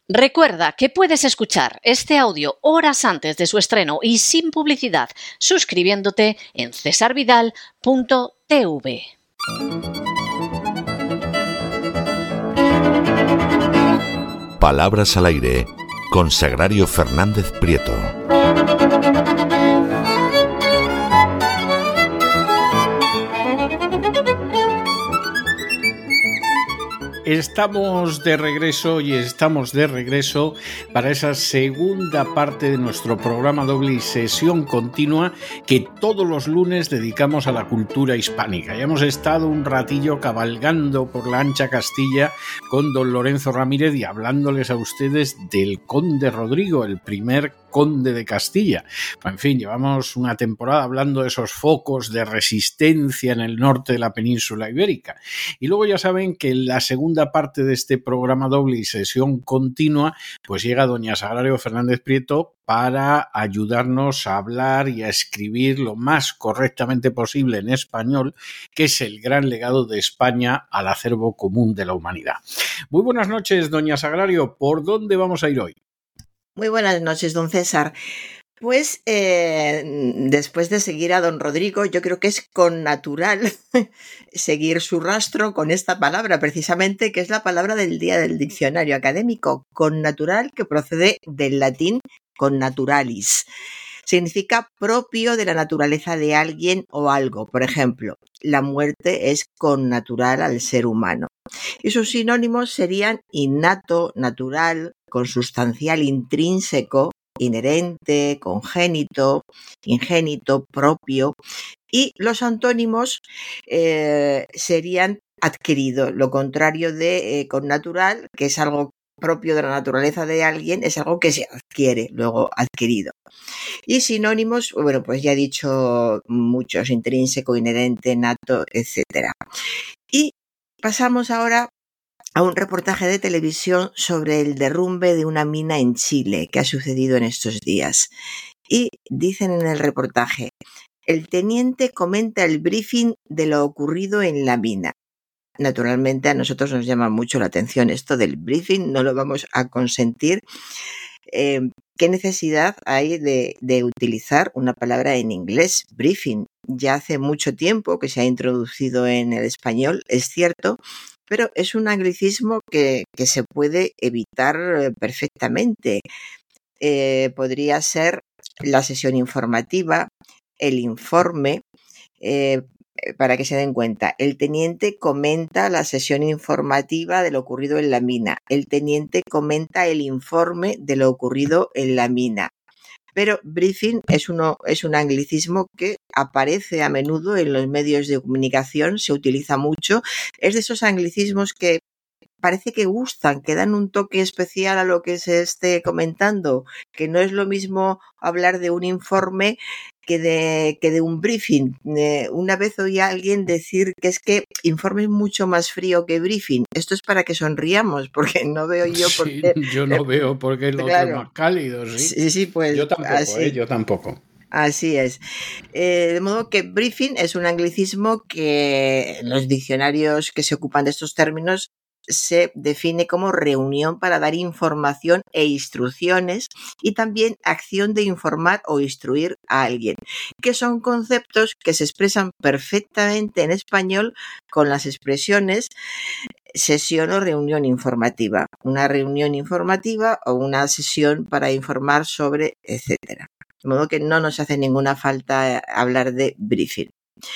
Recuerda que puedes escuchar este audio horas antes de su estreno y sin publicidad suscribiéndote en cesarvidal.tv. Palabras al aire con Sagrario Fernández Prieto. Estamos de regreso para esa segunda parte de nuestro programa doble y sesión continua que todos los lunes dedicamos a la cultura hispánica. Ya hemos estado un ratillo cabalgando por la ancha Castilla con don Lorenzo Ramírez y hablándoles a ustedes del conde Rodrigo, el primer conde de Castilla. En fin, llevamos una temporada hablando de esos focos de resistencia en el norte de la península ibérica. Y luego ya saben que en la segunda parte de este programa doble y sesión continua, pues llega doña Sagrario Fernández Prieto para ayudarnos a hablar y a escribir lo más correctamente posible en español, que es el gran legado de España al acervo común de la humanidad. Muy buenas noches, doña Sagrario. ¿Por dónde vamos a ir hoy? Muy buenas noches, don César. Pues después de seguir a don Rodrigo, yo creo que es connatural seguir su rastro con esta palabra, precisamente, que es la palabra del día del diccionario académico, connatural, que procede del latín connaturalis. Significa propio de la naturaleza de alguien o algo. Por ejemplo, la muerte es connatural al ser humano. Y sus sinónimos serían innato, natural, consustancial, intrínseco, inherente, congénito, ingénito, propio. Y los antónimos serían adquirido, lo contrario de connatural, que es algo propio de la naturaleza de alguien, es algo que se adquiere, luego adquirido. Y sinónimos, bueno, pues ya he dicho muchos, intrínseco, inherente, nato, etc. Y pasamos ahora a un reportaje de televisión sobre el derrumbe de una mina en Chile que ha sucedido en estos días. Y dicen en el reportaje, el teniente comenta el briefing de lo ocurrido en la mina. Naturalmente a nosotros nos llama mucho la atención esto del briefing, no lo vamos a consentir. ¿Qué necesidad hay de utilizar una palabra en inglés, briefing? Ya hace mucho tiempo que se ha introducido en el español, es cierto, pero es un anglicismo que se puede evitar perfectamente. Podría ser la sesión informativa, el informe, para que se den cuenta. El teniente comenta la sesión informativa de lo ocurrido en la mina. El teniente comenta el informe de lo ocurrido en la mina. Pero briefing es un anglicismo que aparece a menudo en los medios de comunicación, se utiliza mucho. Es de esos anglicismos que parece que gustan, que dan un toque especial a lo que se esté comentando, que no es lo mismo hablar de un informe que de un briefing. Una vez oí a alguien decir que es que informe es mucho más frío que briefing. Esto es para que sonriamos, porque no veo yo por qué. Sí, yo no veo por qué lo otro es más cálido, ¿sí? Sí, pues yo tampoco, así. Yo tampoco. Así es. De modo que briefing es un anglicismo que en los diccionarios que se ocupan de estos términos se define como reunión para dar información e instrucciones y también acción de informar o instruir a alguien, que son conceptos que se expresan perfectamente en español con las expresiones sesión o reunión informativa, una reunión informativa o una sesión para informar sobre, etcétera. De modo que no nos hace ninguna falta hablar de briefing.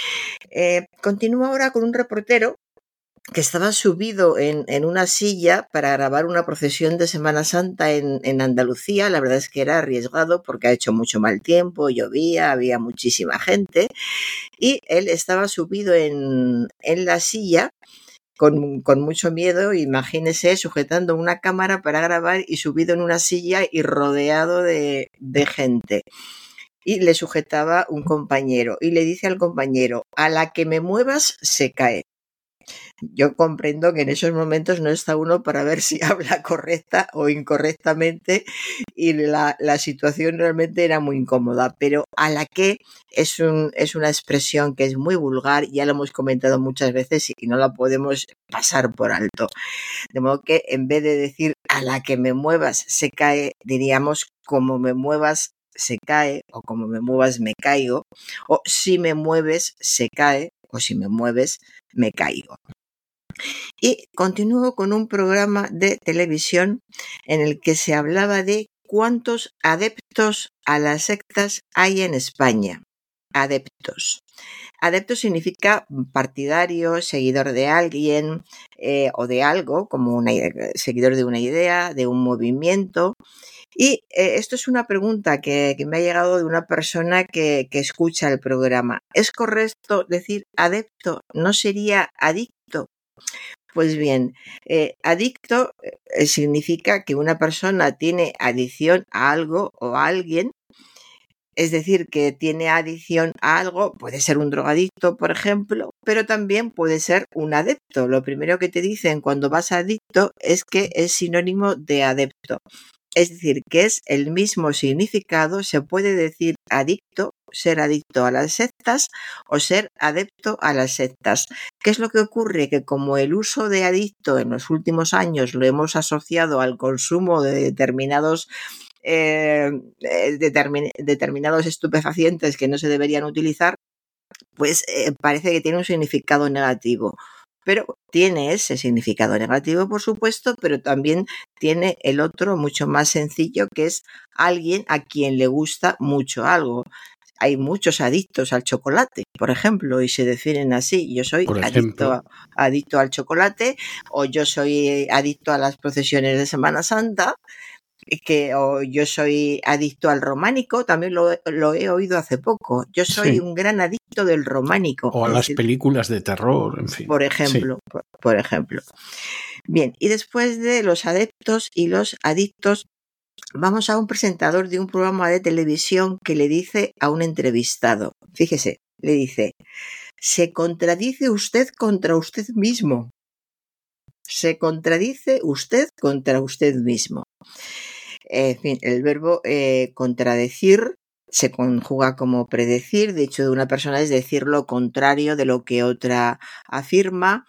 Continúo ahora con un reportero que estaba subido en una silla para grabar una procesión de Semana Santa en Andalucía. La verdad es que era arriesgado porque ha hecho mucho mal tiempo, llovía, había muchísima gente y él estaba subido en la silla con mucho miedo, imagínese, sujetando una cámara para grabar y subido en una silla y rodeado de gente. Y le sujetaba un compañero y le dice al compañero, a la que me muevas se cae. Yo comprendo que en esos momentos no está uno para ver si habla correcta o incorrectamente y la situación realmente era muy incómoda, pero a la que es una expresión que es muy vulgar, ya lo hemos comentado muchas veces y no la podemos pasar por alto. De modo que en vez de decir a la que me muevas se cae, diríamos como me muevas se cae, o como me muevas me caigo, o si me mueves se cae, o si me mueves me caigo. Y continúo con un programa de televisión en el que se hablaba de cuántos adeptos a las sectas hay en España. Adeptos. Adepto significa partidario, seguidor de alguien o de algo, como seguidor de una idea, de un movimiento. Y esto es una pregunta que me ha llegado de una persona que escucha el programa. ¿Es correcto decir adepto? ¿No sería adicto? Pues bien, adicto significa que una persona tiene adicción a algo o a alguien. Es decir, que tiene adicción a algo, puede ser un drogadicto, por ejemplo, pero también puede ser un adepto. Lo primero que te dicen cuando vas a adicto es que es sinónimo de adepto. Es decir, que es el mismo significado, se puede decir adicto, ser adicto a las sectas o ser adepto a las sectas. ¿Qué es lo que ocurre? Que como el uso de adicto en los últimos años lo hemos asociado al consumo de determinados estupefacientes que no se deberían utilizar, pues parece que tiene un significado negativo. Pero tiene ese significado negativo, por supuesto, pero también tiene el otro mucho más sencillo, que es alguien a quien le gusta mucho algo. Hay muchos adictos al chocolate, por ejemplo, y se definen así. Yo soy adicto al chocolate, o yo soy adicto a las procesiones de Semana Santa, o yo soy adicto al románico, también lo he oído hace poco. Yo soy un gran adicto del románico. O a las películas de terror, en fin. Por ejemplo, por ejemplo. Bien, y después de los adeptos y los adictos, vamos a un presentador de un programa de televisión que le dice a un entrevistado, fíjese, le dice, se contradice usted contra usted mismo. Se contradice usted contra usted mismo. En fin, el verbo contradecir se conjuga como predecir. De hecho, de una persona es decir lo contrario de lo que otra afirma.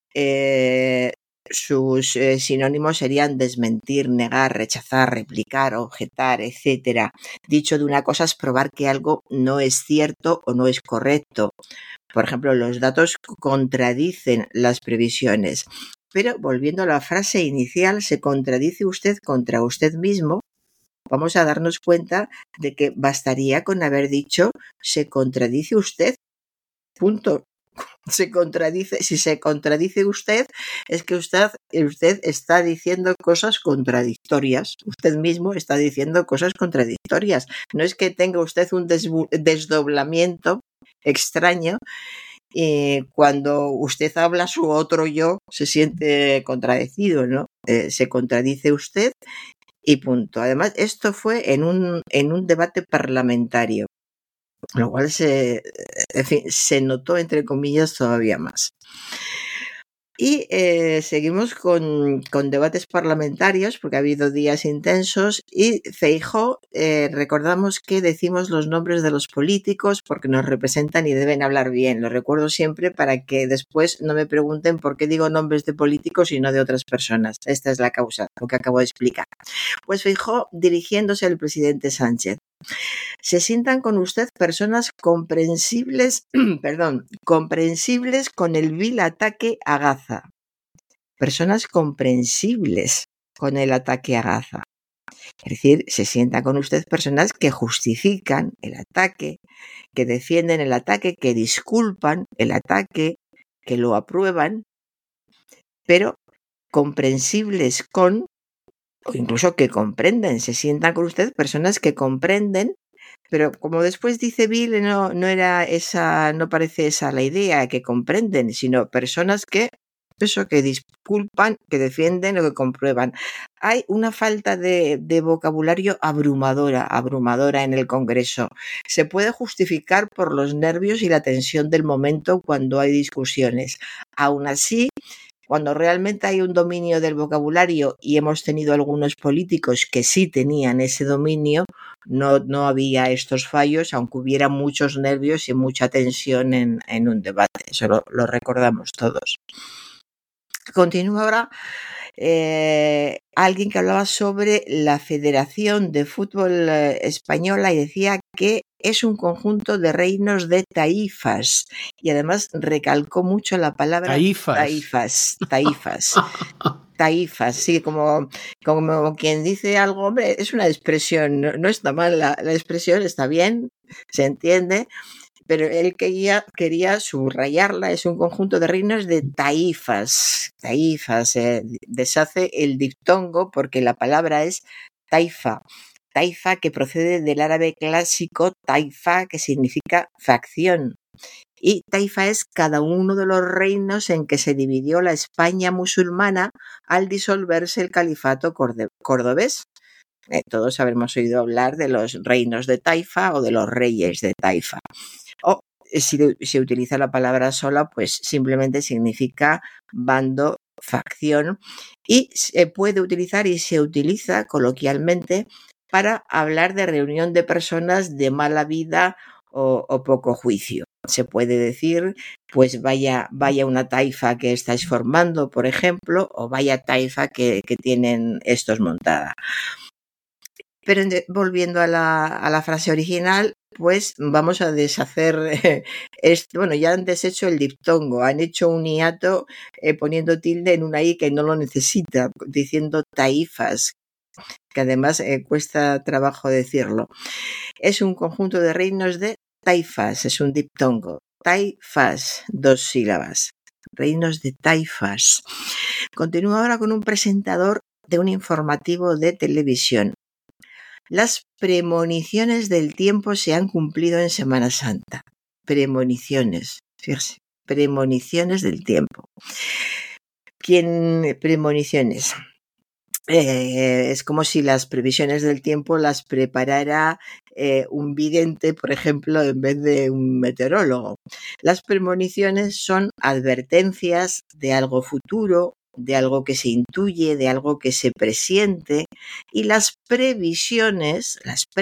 Sus sinónimos serían desmentir, negar, rechazar, replicar, objetar, etc. Dicho de una cosa es probar que algo no es cierto o no es correcto. Por ejemplo, los datos contradicen las previsiones. Pero volviendo a la frase inicial, se contradice usted contra usted mismo, vamos a darnos cuenta de que bastaría con haber dicho se contradice usted, punto. Se contradice, si se contradice usted, es que usted está diciendo cosas contradictorias. Usted mismo está diciendo cosas contradictorias. No es que tenga usted un desdoblamiento extraño. Cuando usted habla, su otro yo se siente contradecido, ¿no? Se contradice usted y punto. Además, esto fue en un debate parlamentario, lo cual se notó, entre comillas, todavía más. Y seguimos con debates parlamentarios, porque ha habido días intensos, y Feijóo, recordamos que decimos los nombres de los políticos porque nos representan y deben hablar bien. Lo recuerdo siempre para que después no me pregunten por qué digo nombres de políticos y no de otras personas. Esta es la causa, lo que acabo de explicar. Pues Feijóo, dirigiéndose al presidente Sánchez. Se sientan con usted personas comprensibles con el vil ataque a Gaza. Personas comprensibles con el ataque a Gaza. Es decir, se sientan con usted personas que justifican el ataque, que defienden el ataque, que disculpan el ataque, que lo aprueban, pero comprensibles con, o incluso que comprenden. Se sientan con usted personas que comprenden. Pero como después dice Bill, no parece esa la idea, que comprenden, sino personas que disculpan, que defienden o que comprueban. Hay una falta de vocabulario abrumadora en el Congreso. Se puede justificar por los nervios y la tensión del momento cuando hay discusiones. Aún así, cuando realmente hay un dominio del vocabulario, y hemos tenido algunos políticos que sí tenían ese dominio, no había estos fallos, aunque hubiera muchos nervios y mucha tensión en un debate. Eso lo recordamos todos. Continúa ahora alguien que hablaba sobre la Federación de Fútbol Española y decía que es un conjunto de reinos de taifas, y además recalcó mucho la palabra taifas. Taifas, sí, como quien dice algo, hombre, es una expresión, no está mal, la expresión está bien, se entiende, pero él quería subrayarla, es un conjunto de reinos de taifas, deshace el diptongo porque la palabra es taifa, que procede del árabe clásico taifa, que significa facción. Y taifa es cada uno de los reinos en que se dividió la España musulmana al disolverse el califato cordobés. Todos habremos oído hablar de los reinos de Taifa o de los reyes de Taifa. O si se utiliza la palabra sola, pues simplemente significa bando, facción, y se puede utilizar y se utiliza coloquialmente para hablar de reunión de personas de mala vida o poco juicio. Se puede decir, pues vaya una taifa que estáis formando, por ejemplo, o vaya taifa que tienen estos montada. Pero volviendo a la frase original, pues vamos a deshacer esto. Bueno, ya han deshecho el diptongo, han hecho un hiato poniendo tilde en una i que no lo necesita, diciendo taifas, que además cuesta trabajo decirlo. Es un conjunto de reinos de taifas, es un diptongo. Taifas, 2 sílabas. Reinos de taifas. Continúo ahora con un presentador de un informativo de televisión. Las premoniciones del tiempo se han cumplido en Semana Santa. Premoniciones, fíjense, premoniciones del tiempo. ¿Quién premoniciones? Es como si las previsiones del tiempo las preparara un vidente, por ejemplo, en vez de un meteorólogo. Las premoniciones son advertencias de algo futuro, de algo que se intuye, de algo que se presiente, y las previsiones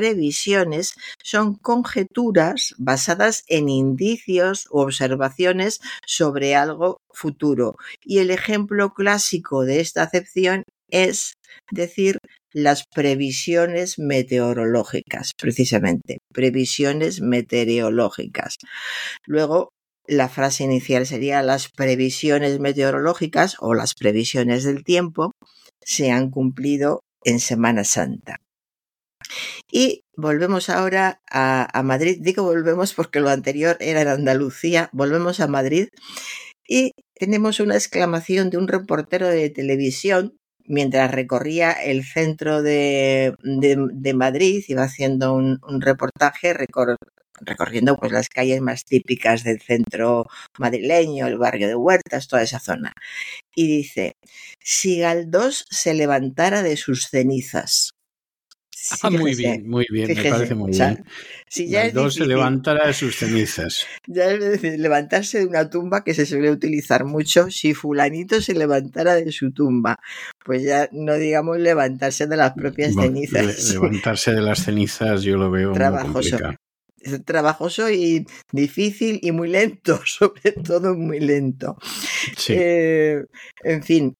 son conjeturas basadas en indicios u observaciones sobre algo futuro. Y el ejemplo clásico de esta acepción es decir las previsiones meteorológicas, precisamente, previsiones meteorológicas. Luego, la frase inicial sería las previsiones meteorológicas o las previsiones del tiempo se han cumplido en Semana Santa. Y volvemos ahora a Madrid. Digo volvemos porque lo anterior era en Andalucía. Volvemos a Madrid y tenemos una exclamación de un reportero de televisión mientras recorría el centro de Madrid. Iba haciendo un reportaje recorriendo pues las calles más típicas del centro madrileño, el barrio de Huertas, toda esa zona. Y dice, si Galdós se levantara de sus cenizas. Muy bien, fíjese, me parece muy bien. Si ya Galdós se levantara de sus cenizas. Ya es decir, levantarse de una tumba que se suele utilizar mucho, si fulanito se levantara de su tumba, pues ya no digamos levantarse de las propias cenizas. Levantarse de las cenizas yo lo veo muy complicado. Es trabajoso y difícil y muy lento, sobre todo muy lento. Sí. En fin,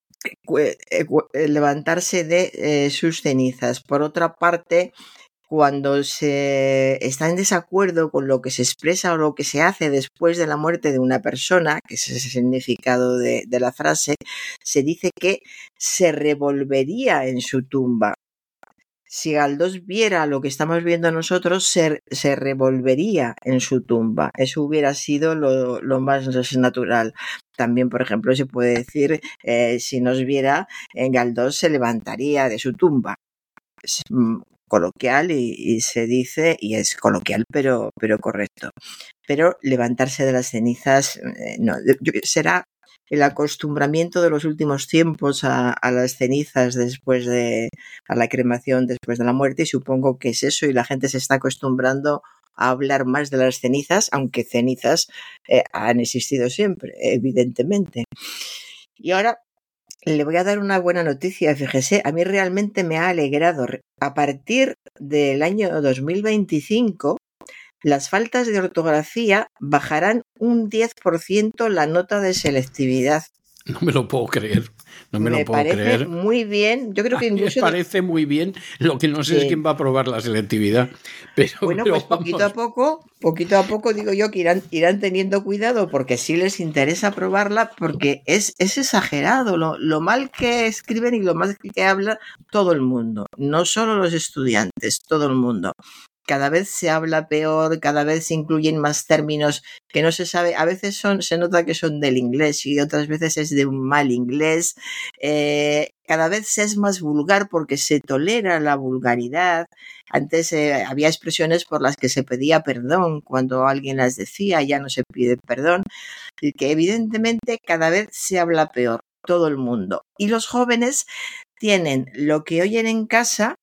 levantarse de sus cenizas. Por otra parte, cuando se está en desacuerdo con lo que se expresa o lo que se hace después de la muerte de una persona, que es el significado de la frase, se dice que se revolvería en su tumba. Si Galdós viera lo que estamos viendo nosotros, se revolvería en su tumba. Eso hubiera sido lo más natural. También, por ejemplo, se puede decir, si nos viera, Galdós se levantaría de su tumba. Es coloquial y se dice, y es coloquial, pero correcto. Pero levantarse de las cenizas, no, será el acostumbramiento de los últimos tiempos a las cenizas a la cremación después de la muerte, y supongo que es eso, y la gente se está acostumbrando a hablar más de las cenizas, aunque cenizas han existido siempre, evidentemente. Y ahora le voy a dar una buena noticia, fíjese, a mí realmente me ha alegrado. A partir del año 2025, las faltas de ortografía bajarán un 10% la nota de selectividad. No me lo puedo creer. No me lo puedo parece creer. Muy bien. Yo creo que incluso... Me parece muy bien. Lo que no sé es quién va a aprobar la selectividad. Pero, bueno, pues poquito a poco digo yo que irán teniendo cuidado porque sí les interesa aprobarla porque es exagerado lo mal que escriben y lo mal que habla todo el mundo. No solo los estudiantes, todo el mundo. Cada vez se habla peor, cada vez se incluyen más términos que no se sabe. A veces se nota que son del inglés y otras veces es de un mal inglés. Cada vez es más vulgar porque se tolera la vulgaridad. Antes había expresiones por las que se pedía perdón cuando alguien las decía, ya no se pide perdón. Y que evidentemente cada vez se habla peor, todo el mundo. Y los jóvenes tienen lo que oyen en casa,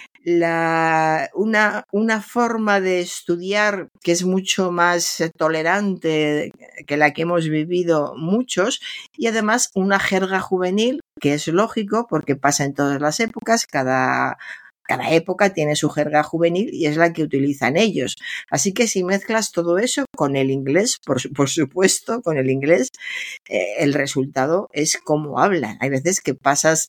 una forma de estudiar que es mucho más tolerante que la que hemos vivido muchos y además una jerga juvenil que es lógico porque pasa en todas las épocas, cada época tiene su jerga juvenil y es la que utilizan ellos. Así que si mezclas todo eso con el inglés, por supuesto, con el inglés, el resultado es cómo hablan. Hay veces que pasas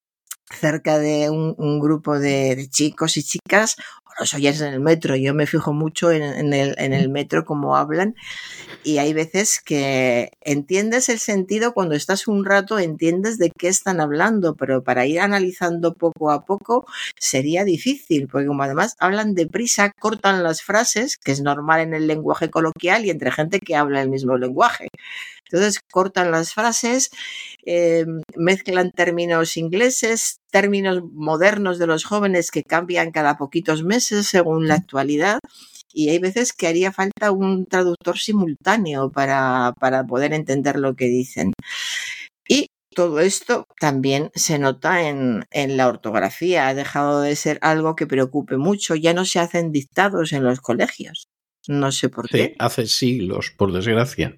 cerca de un grupo de chicos y chicas, o los oyes en el metro. Yo me fijo mucho en el metro cómo hablan y hay veces que entiendes el sentido cuando estás un rato, entiendes de qué están hablando, pero para ir analizando poco a poco sería difícil, porque como además hablan deprisa, cortan las frases, que es normal en el lenguaje coloquial y entre gente que habla el mismo lenguaje. Entonces cortan las frases, mezclan términos ingleses, términos modernos de los jóvenes que cambian cada poquitos meses según la actualidad. Y hay veces que haría falta un traductor simultáneo para poder entender lo que dicen. Y todo esto también se nota en la ortografía. Ha dejado de ser algo que preocupe mucho. Ya no se hacen dictados en los colegios. No sé por qué. Sí, hace siglos, por desgracia.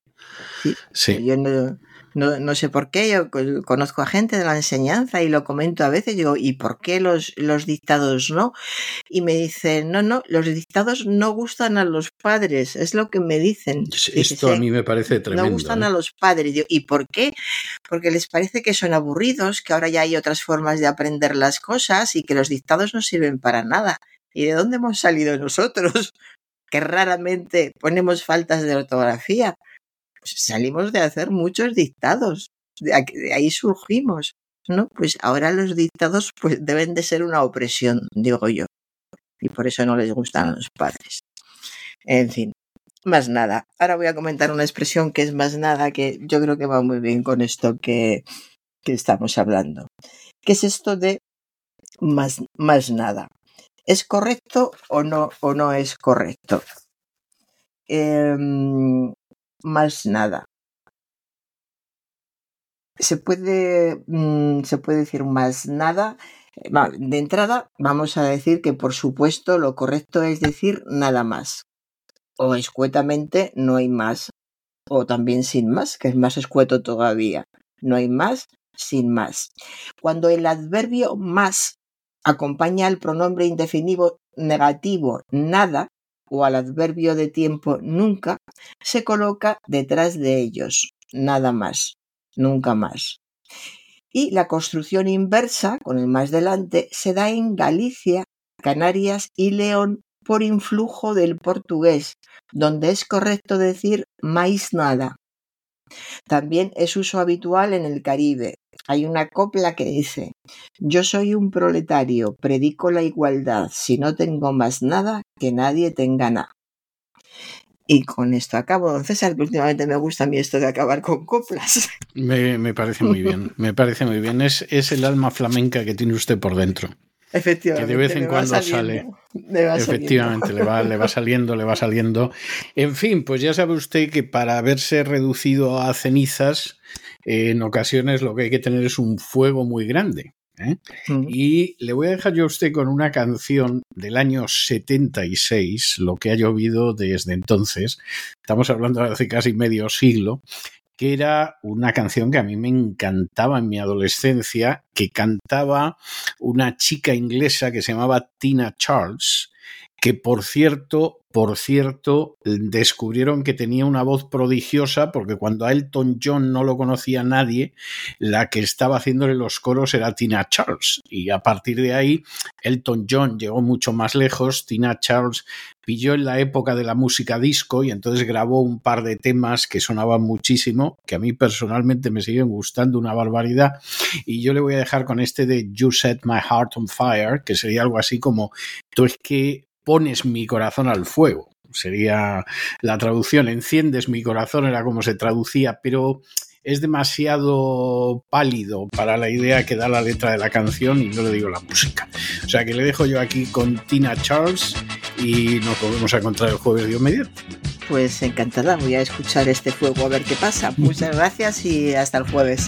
Sí. Yo no sé por qué. Yo conozco a gente de la enseñanza y lo comento a veces. Digo, ¿y por qué los dictados no? Y me dicen, no, los dictados no gustan a los padres. Es lo que me dicen. Esto a mí me parece tremendo. No gustan a los padres. Digo, ¿y por qué? Porque les parece que son aburridos, que ahora ya hay otras formas de aprender las cosas y que los dictados no sirven para nada. ¿Y de dónde hemos salido nosotros? Que raramente ponemos faltas de ortografía. Pues salimos de hacer muchos dictados, de ahí surgimos, ¿no? Pues ahora los dictados pues deben de ser una opresión, digo yo, y por eso no les gustan a los padres. En fin, más nada. Ahora voy a comentar una expresión que es más nada, que yo creo que va muy bien con esto que estamos hablando. ¿Qué es esto de más nada? ¿Es correcto o no es correcto? Más nada. Se puede decir más nada. De entrada, vamos a decir que, por supuesto, lo correcto es decir nada más. O escuetamente, no hay más. O también sin más, que es más escueto todavía. No hay más, sin más. Cuando el adverbio más acompaña al pronombre indefinido negativo nada, o al adverbio de tiempo nunca, se coloca detrás de ellos, nada más, nunca más. Y la construcción inversa, con el más delante, se da en Galicia, Canarias y León por influjo del portugués, donde es correcto decir máis nada. También es uso habitual en el Caribe. Hay una copla que dice: yo soy un proletario, predico la igualdad, si no tengo más nada, que nadie tenga nada. Y con esto acabo, don César, que últimamente me gusta a mí esto de acabar con coplas. Me parece muy bien, me parece muy bien. Es el alma flamenca que tiene usted por dentro. Efectivamente. Que de vez en cuando sale. Efectivamente, le va saliendo. En fin, pues ya sabe usted que para verse reducido a cenizas, en ocasiones lo que hay que tener es un fuego muy grande. Y le voy a dejar yo a usted con una canción del año 76, lo que ha llovido desde entonces. Estamos hablando de hace casi medio siglo. Que era una canción que a mí me encantaba en mi adolescencia, que cantaba una chica inglesa que se llamaba Tina Charles, que por cierto, descubrieron que tenía una voz prodigiosa, porque cuando a Elton John no lo conocía nadie, la que estaba haciéndole los coros era Tina Charles, y a partir de ahí Elton John llegó mucho más lejos. Tina Charles pilló en la época de la música disco y entonces grabó un par de temas que sonaban muchísimo, que a mí personalmente me siguen gustando una barbaridad, y yo le voy a dejar con este de You Set My Heart on Fire, que sería algo así como tú es que pones mi corazón al fuego, sería la traducción. Enciendes mi corazón era como se traducía, pero es demasiado pálido para la idea que da la letra de la canción y no le digo la música. O sea que le dejo yo aquí con Tina Charles y nos volvemos a encontrar el jueves, Dios mediante. Pues encantada, voy a escuchar este fuego a ver qué pasa. Muchas gracias y hasta el jueves.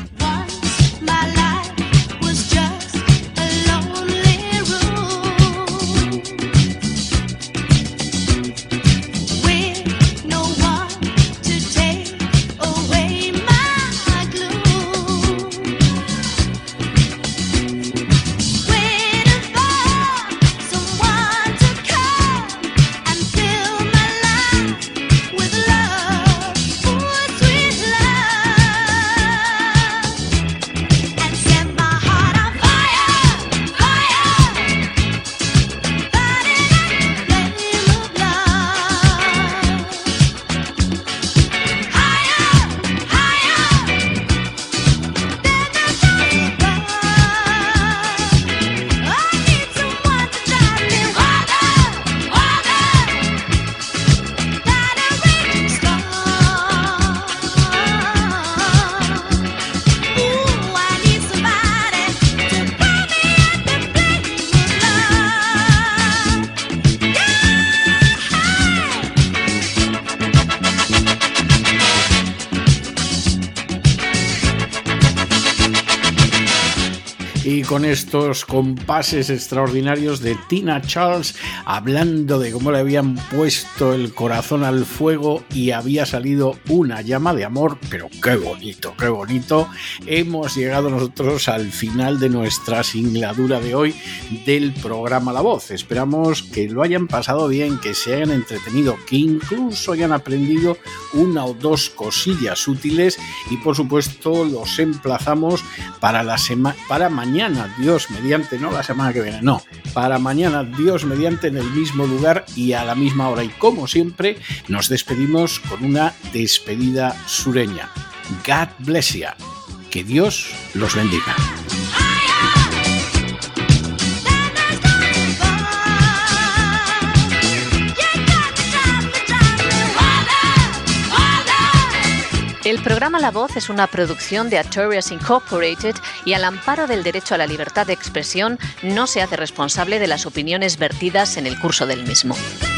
Y con estos compases extraordinarios de Tina Charles, hablando de cómo le habían puesto el corazón al fuego y había salido una llama de amor, pero qué bonito, hemos llegado nosotros al final de nuestra singladura de hoy del programa La Voz. Esperamos que lo hayan pasado bien, que se hayan entretenido, que incluso hayan aprendido una o dos cosillas útiles, y por supuesto los emplazamos para mañana, Dios mediante, no la semana que viene, no, para mañana, Dios mediante, en el mismo lugar y a la misma hora. Y como siempre, nos despedimos con una despedida sureña. God bless you. Que Dios los bendiga. El programa La Voz es una producción de Artorias Incorporated y al amparo del derecho a la libertad de expresión no se hace responsable de las opiniones vertidas en el curso del mismo.